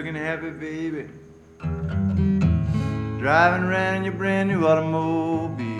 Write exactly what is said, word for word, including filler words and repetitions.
looking happy, baby. Driving around in your brand new automobile.